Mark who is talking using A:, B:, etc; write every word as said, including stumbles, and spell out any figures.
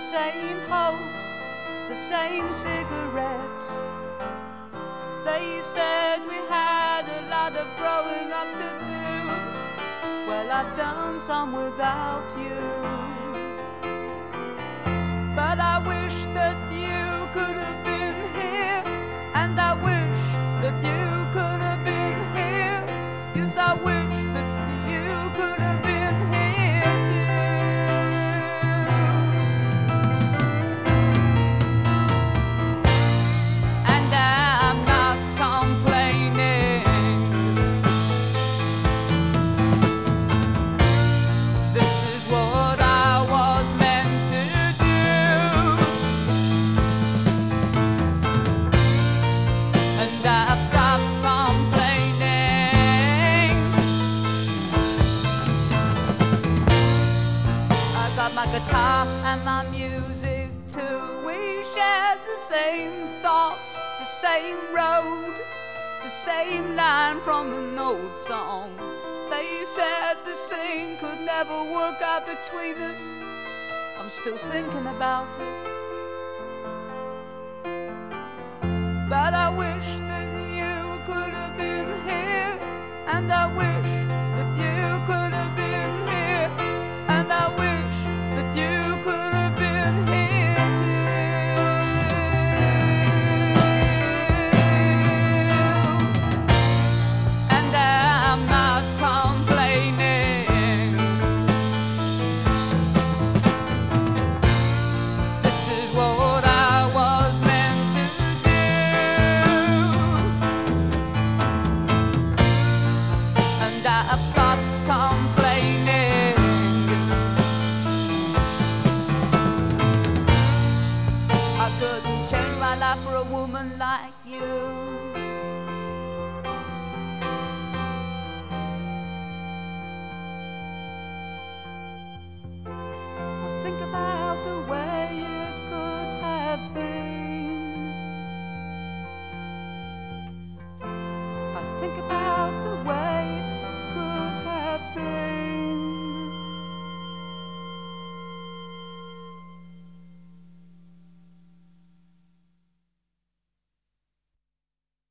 A: same hopes, the same cigarettes. They said we had a lot of growing up to do. Well, I've done some without you, but I wish that you could have been here, and I wish that you could have been here. Yes, I wish that you could have been here too. And I'm not complaining. This is what I was meant to do, and I've stopped complaining. I got my guitar and my music too. We shared the same thoughts, the same road, the same line from an old song. They said the scene could never work out between us. I'm still thinking about it, but I wish that you could have been here, and I wish that you could have been here, and I wish that you could have been here too. And I'm not complaining. This is what I was meant to do, and I've stopped complaining. I couldn't change my life for a woman like you.